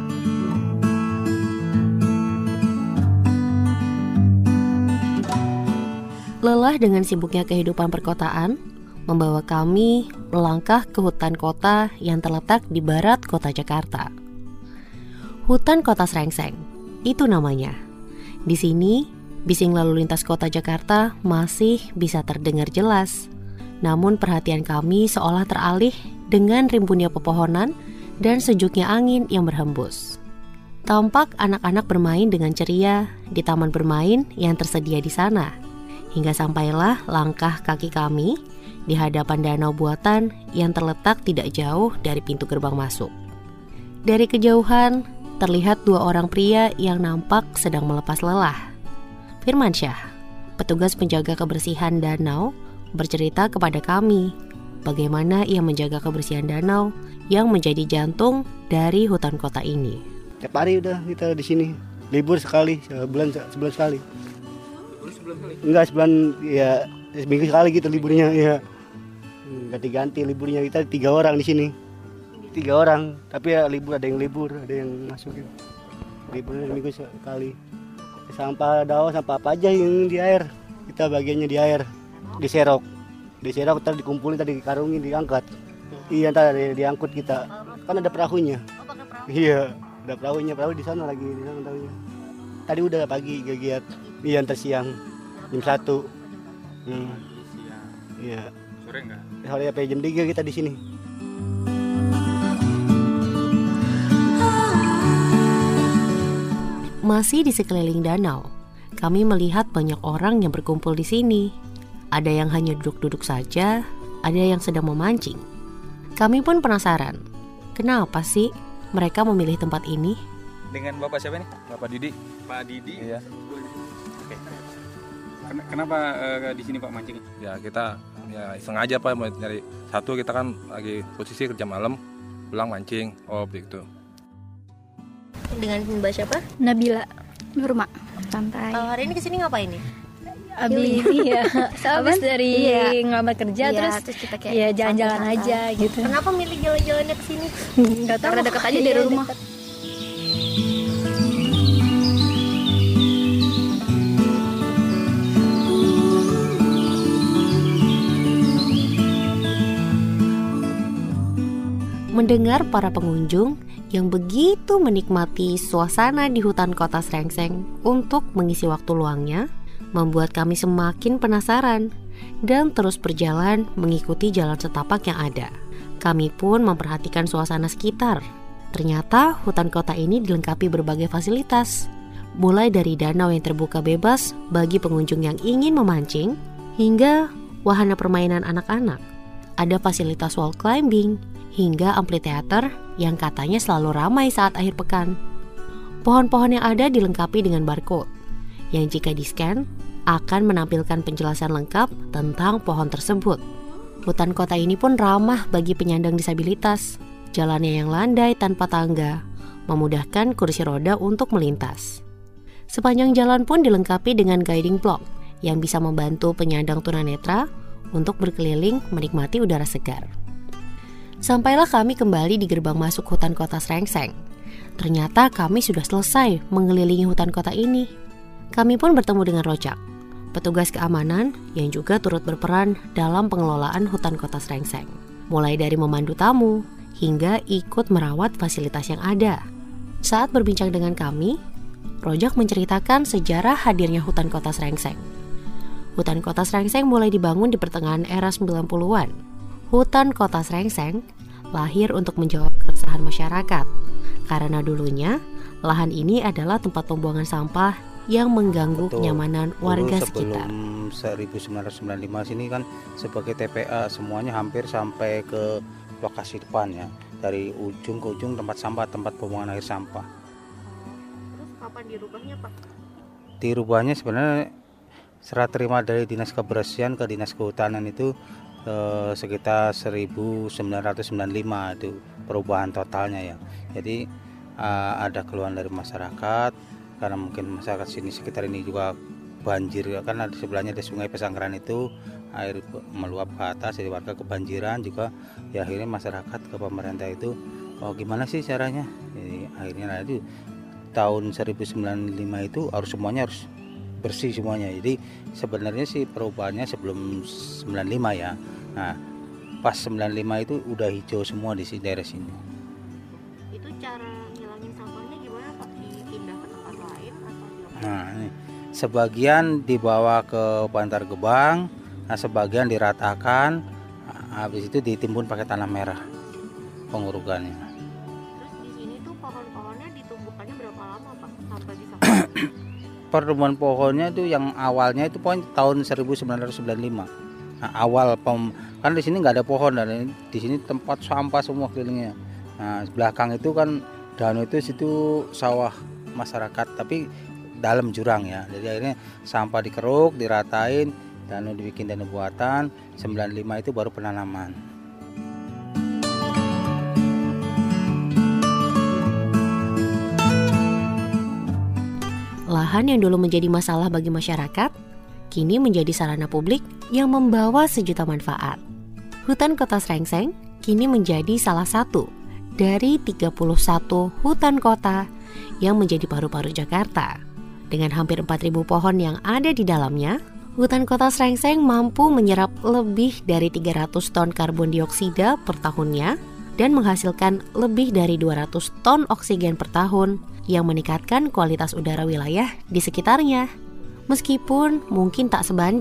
Lelah dengan sibuknya kehidupan perkotaan membawa kami melangkah ke hutan kota yang terletak di barat kota Jakarta. Hutan Kota Srengseng, itu namanya. Di sini, bising lalu lintas kota Jakarta masih bisa terdengar jelas. Namun perhatian kami seolah teralih dengan rimbunnya pepohonan dan sejuknya angin yang berhembus. Tampak anak-anak bermain dengan ceria di taman bermain yang tersedia di sana. Hingga sampailah langkah kaki kami di hadapan danau buatan yang terletak tidak jauh dari pintu gerbang masuk. Dari kejauhan, terlihat dua orang pria yang nampak sedang melepas lelah. Firmansyah, petugas penjaga kebersihan danau, bercerita kepada kami bagaimana ia menjaga kebersihan danau yang menjadi jantung dari hutan kota ini. Tiap hari udah kita di sini, libur sekali, sebulan sebulan sekali. Enggak, sebulan ya seminggu sekali gitu liburnya ya. Ganti-ganti liburnya, kita tiga orang di sini. Tiga orang, tapi ya libur, ada yang libur, ada yang masuk gitu. Liburnya seminggu sekali. Sampah daun, sampah apa aja yang di air, kita bagiannya di air, diserok. Diserok, ntar dikumpulin, tadi dikarungin, diangkat. Iya, ntar diangkut kita. Kan ada perahunya. Iya, ada perahunya, perahu di sana lagi, di sana perahunya. Tadi udah pagi giat, iya ntar siang, jam satu. Hmm. Iya. Sore enggak? Sore sampai jam tiga kita di sini. Masih di sekeliling danau, kami melihat banyak orang yang berkumpul di sini. Ada yang hanya duduk-duduk saja, ada yang sedang memancing. Kami pun penasaran, kenapa sih mereka memilih tempat ini? Dengan Bapak siapa nih? Bapak Didi. Pak Didi. Iya. Oke. Kenapa uh, di sini Pak mancing? Ya kita ya sengaja Pak mau nyari satu, kita kan lagi posisi kerja malam, pulang mancing, oh begitu. Dengan Mbak siapa? Nabila Nurma. Santai. Uh, hari ini kesini ngapain nih? Abis iya, habis dari iya. ngelamar kerja iya, terus, terus kita kayak ya jalan-jalan aja gitu. Kenapa milih jalan-jalannya kesini? Nggak tahu, karena dekat aja dari rumah. Deket. Mendengar para pengunjung yang begitu menikmati suasana di hutan kota Srengseng untuk mengisi waktu luangnya, membuat kami semakin penasaran dan terus berjalan mengikuti jalan setapak yang ada. Kami pun memperhatikan suasana sekitar. Ternyata hutan kota ini dilengkapi berbagai fasilitas, mulai dari danau yang terbuka bebas bagi pengunjung yang ingin memancing, hingga wahana permainan anak-anak. Ada fasilitas wall climbing, hingga amphitheater yang katanya selalu ramai saat akhir pekan. Pohon-pohon yang ada dilengkapi dengan barcode, yang jika di-scan akan menampilkan penjelasan lengkap tentang pohon tersebut. Hutan kota ini pun ramah bagi penyandang disabilitas. Jalannya yang landai tanpa tangga, memudahkan kursi roda untuk melintas. Sepanjang jalan pun dilengkapi dengan guiding block yang bisa membantu penyandang tunanetra untuk berkeliling menikmati udara segar. Sampailah kami kembali di gerbang masuk hutan kota Srengseng. Ternyata kami sudah selesai mengelilingi hutan kota ini. Kami pun bertemu dengan Rojak, petugas keamanan yang juga turut berperan dalam pengelolaan hutan kota Srengseng. Mulai dari memandu tamu, hingga ikut merawat fasilitas yang ada. Saat berbincang dengan kami, Rojak menceritakan sejarah hadirnya hutan kota Srengseng. Hutan kota Srengseng mulai dibangun di pertengahan era sembilan puluhan. Hutan kota Srengseng lahir untuk menjawab keresahan masyarakat, karena dulunya lahan ini adalah tempat pembuangan sampah yang mengganggu Betul. kenyamanan warga Dulu sekitar. Sebelum seribu sembilan ratus sembilan puluh lima sini kan sebagai T P A, semuanya hampir sampai ke lokasi depan ya, dari ujung ke ujung tempat sampah, tempat pembuangan air sampah. Terus kapan dirubahnya Pak? Dirubahnya sebenarnya serah terima dari Dinas Kebersihan ke Dinas Kehutanan itu eh, sekitar seribu sembilan ratus sembilan puluh lima itu perubahan totalnya ya. Jadi eh, ada keluhan dari masyarakat karena mungkin masyarakat sini sekitar ini juga banjir, kan ada sebelahnya ada Sungai Pesanggeran itu, air meluap ke atas, jadi warga kebanjiran juga. Ya akhirnya masyarakat ke pemerintah itu, oh gimana sih caranya? Jadi akhirnya nah, itu tahun seribu sembilan ratus sembilan puluh lima itu harus semuanya harus bersih semuanya. Jadi sebenarnya sih perubahannya sebelum sembilan puluh lima ya. Nah pas sembilan puluh lima itu udah hijau semua di sini, daerah sini. Itu cara ngilangin sampahnya gimana Pak? Dipindah ke tempat lain atau gimana? Nah ini sebagian dibawa ke Bantar Gebang, nah sebagian diratakan, nah, habis itu ditimbun pakai tanah merah pengurukannya. Terus di sini tuh pohon-pohonnya ditumbuhkannya berapa lama Pak sampai bisa? Pertumbuhan pohonnya itu yang awalnya itu pohon tahun seribu sembilan ratus sembilan puluh lima. Nah, awal pem, kan di sini nggak ada pohon dan di sini tempat sampah semua kelilingnya. Nah belakang itu kan danau itu situ sawah masyarakat tapi dalam jurang ya. Jadi akhirnya sampah dikeruk, diratain, danau dibikin danau buatan. sembilan puluh lima itu baru penanaman. Lahan yang dulu menjadi masalah bagi masyarakat, kini menjadi sarana publik yang membawa sejuta manfaat. Hutan Kota Srengseng kini menjadi salah satu dari tiga puluh satu hutan kota yang menjadi paru-paru Jakarta. Dengan hampir empat ribu pohon yang ada di dalamnya, hutan Kota Srengseng mampu menyerap lebih dari tiga ratus ton karbon dioksida per tahunnya dan menghasilkan lebih dari dua ratus ton oksigen per tahun yang meningkatkan kualitas udara wilayah di sekitarnya. Meskipun mungkin tak sebanding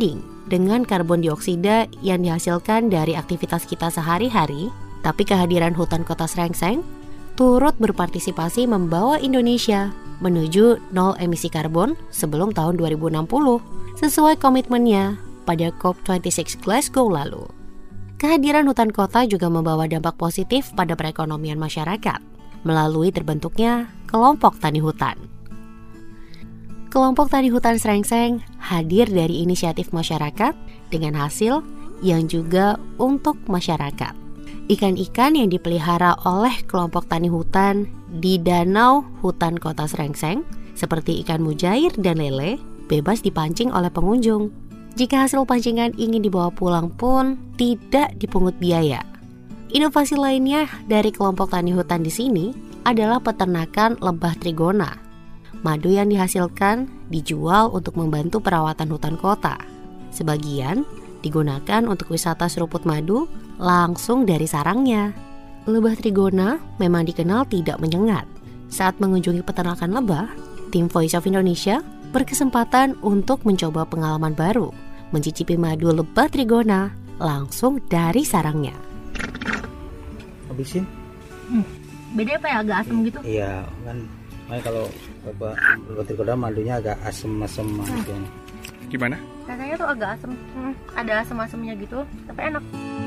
dengan karbon dioksida yang dihasilkan dari aktivitas kita sehari-hari, tapi kehadiran hutan kota Srengseng turut berpartisipasi membawa Indonesia menuju nol emisi karbon sebelum tahun dua ribu enam puluh, sesuai komitmennya pada COP dua puluh enam Glasgow lalu. Kehadiran hutan kota juga membawa dampak positif pada perekonomian masyarakat melalui terbentuknya kelompok tani hutan. Kelompok tani hutan Srengseng hadir dari inisiatif masyarakat dengan hasil yang juga untuk masyarakat. Ikan-ikan yang dipelihara oleh kelompok tani hutan di danau hutan kota Srengseng seperti ikan mujair dan lele bebas dipancing oleh pengunjung. Jika hasil pancingan ingin dibawa pulang pun tidak dipungut biaya. Inovasi lainnya dari kelompok tani hutan di sini adalah peternakan lebah trigona. Madu yang dihasilkan dijual untuk membantu perawatan hutan kota. Sebagian digunakan untuk wisata seruput madu langsung dari sarangnya. Lebah trigona memang dikenal tidak menyengat. Saat mengunjungi peternakan lebah, tim Voice of Indonesia berkesempatan untuk mencoba pengalaman baru, mencicipi madu lebah trigona langsung dari sarangnya. Habisin? Hmm. Beda apa ya, agak asam gitu? Iya, kan makanya kalau lebah lebah trigona madunya agak asem-asem hmm. gitu. Gimana? Rasanya tuh agak asam, hmm, ada asam-asamnya gitu, tapi enak.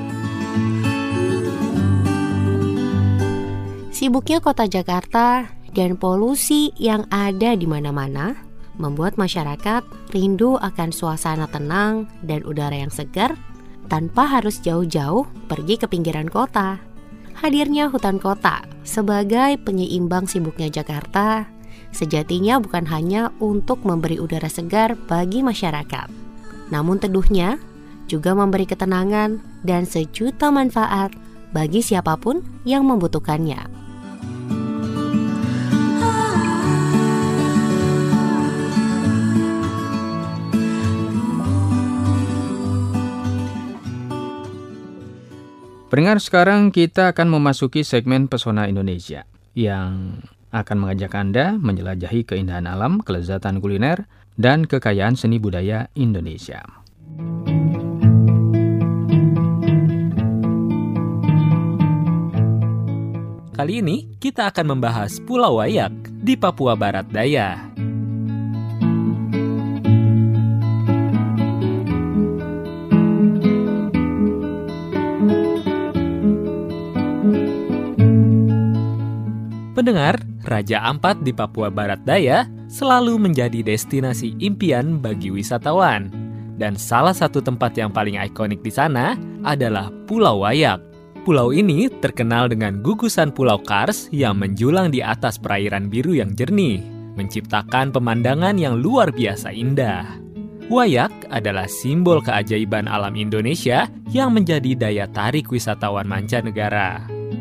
Sibuknya kota Jakarta dan polusi yang ada di mana-mana membuat masyarakat rindu akan suasana tenang dan udara yang segar tanpa harus jauh-jauh pergi ke pinggiran kota. Hadirnya hutan kota sebagai penyeimbang sibuknya Jakarta sejatinya bukan hanya untuk memberi udara segar bagi masyarakat, namun teduhnya juga memberi ketenangan dan sejuta manfaat bagi siapapun yang membutuhkannya. Pendengar, sekarang kita akan memasuki segmen Pesona Indonesia yang akan mengajak Anda menjelajahi keindahan alam, kelezatan kuliner, dan kekayaan seni budaya Indonesia. Kali ini kita akan membahas Pulau Wayak di Papua Barat Daya. Pendengar, Raja Ampat di Papua Barat Daya selalu menjadi destinasi impian bagi wisatawan. Dan salah satu tempat yang paling ikonik di sana adalah Pulau Wayak. Pulau ini terkenal dengan gugusan Pulau Kars yang menjulang di atas perairan biru yang jernih, menciptakan pemandangan yang luar biasa indah. Wayak adalah simbol keajaiban alam Indonesia yang menjadi daya tarik wisatawan mancanegara.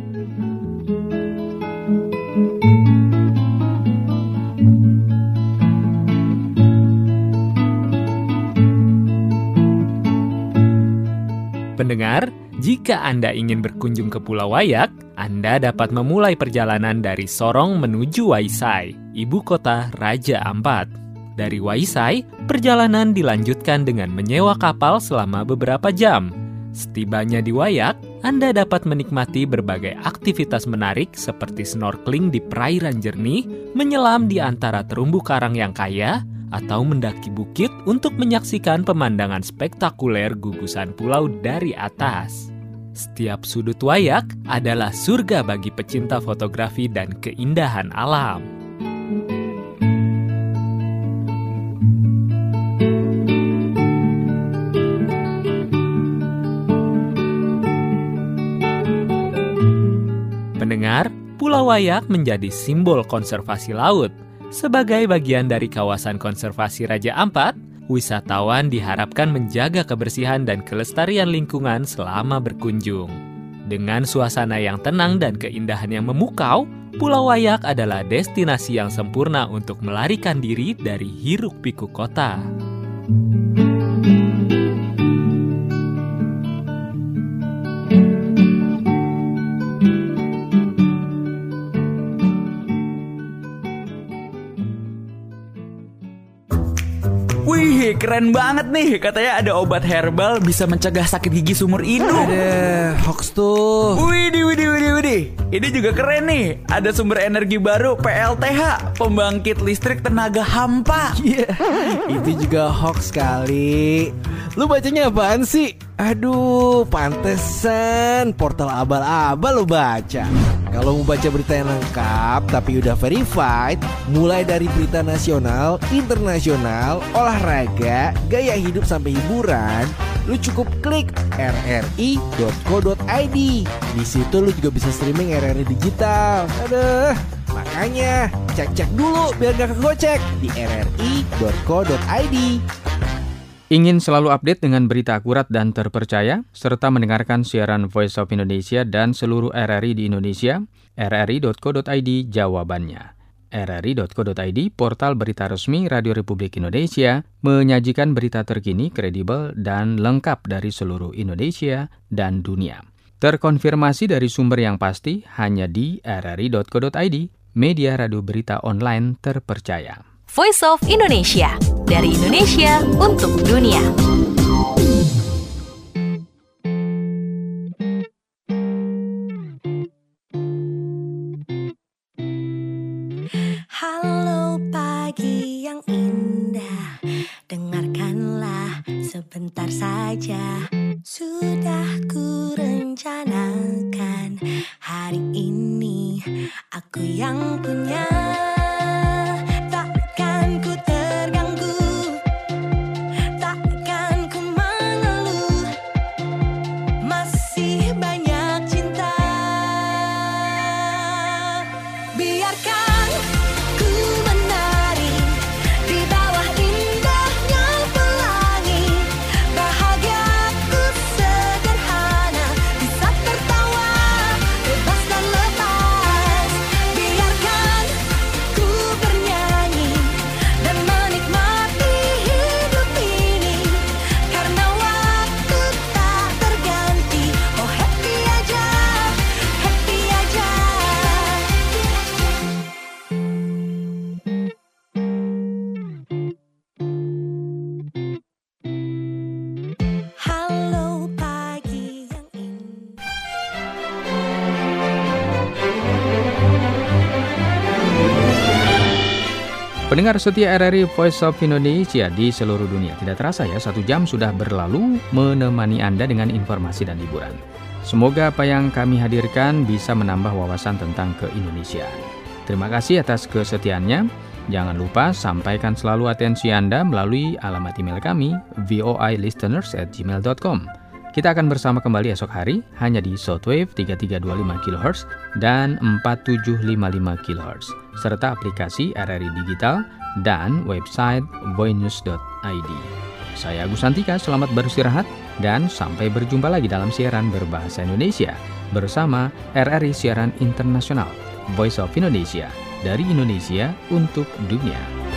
Pendengar, jika Anda ingin berkunjung ke Pulau Wayak, Anda dapat memulai perjalanan dari Sorong menuju Waisai, ibu kota Raja Ampat. Dari Waisai, perjalanan dilanjutkan dengan menyewa kapal selama beberapa jam. Setibanya di Wayak, Anda dapat menikmati berbagai aktivitas menarik seperti snorkeling di perairan jernih, menyelam di antara terumbu karang yang kaya, atau mendaki bukit untuk menyaksikan pemandangan spektakuler gugusan pulau dari atas. Setiap sudut Wayak adalah surga bagi pecinta fotografi dan keindahan alam. Pendengar, Pulau Wayak menjadi simbol konservasi laut. Sebagai bagian dari kawasan konservasi Raja Ampat, wisatawan diharapkan menjaga kebersihan dan kelestarian lingkungan selama berkunjung. Dengan suasana yang tenang dan keindahan yang memukau, Pulau Wayak adalah destinasi yang sempurna untuk melarikan diri dari hiruk-pikuk kota. Wih, Wih, keren banget nih. Katanya ada obat herbal bisa mencegah sakit gigi seumur hidup. Ada hoax tuh. Widih, widih, widih, widih. Ini juga keren nih. Ada sumber energi baru P L T H, pembangkit listrik tenaga hampa. Iya, itu juga hoax kali. Lu bacanya apaan sih? Aduh, pantesan portal abal-abal lu baca. Kalau mau baca berita yang lengkap tapi udah verified, mulai dari berita nasional, internasional, olahraga, gaya hidup sampai hiburan, lu cukup klik r r i dot co dot i d. Di situ lu juga bisa streaming R R I digital. Aduh, makanya cek-cek dulu biar gak kegocek di r r i dot co dot i d. Ingin selalu update dengan berita akurat dan terpercaya, serta mendengarkan siaran Voice of Indonesia dan seluruh R R I di Indonesia? r r i dot co dot i d jawabannya. r r i dot co dot i d, portal berita resmi Radio Republik Indonesia, menyajikan berita terkini, kredibel, dan lengkap dari seluruh Indonesia dan dunia. Terkonfirmasi dari sumber yang pasti hanya di r r i dot co dot i d, media radio berita online terpercaya. Voice of Indonesia, dari Indonesia untuk dunia. Halo pagi yang indah, dengarkanlah sebentar saja. Sudah ku rencanakan hari ini, aku yang punya. Pendengar setia R R I Voice of Indonesia di seluruh dunia, tidak terasa ya satu jam sudah berlalu menemani Anda dengan informasi dan hiburan. Semoga apa yang kami hadirkan bisa menambah wawasan tentang keindonesiaan. Terima kasih atas kesetiaannya. Jangan lupa sampaikan selalu atensi Anda melalui alamat email kami voilisteners at gmail dot com. Kita akan bersama kembali esok hari hanya di shortwave tiga tiga dua lima kilohertz dan empat tujuh lima lima kilohertz serta aplikasi R R I Digital dan website voinews dot i d. Saya Agus Santika, selamat beristirahat dan sampai berjumpa lagi dalam siaran berbahasa Indonesia bersama R R I Siaran Internasional Voice of Indonesia, dari Indonesia untuk dunia.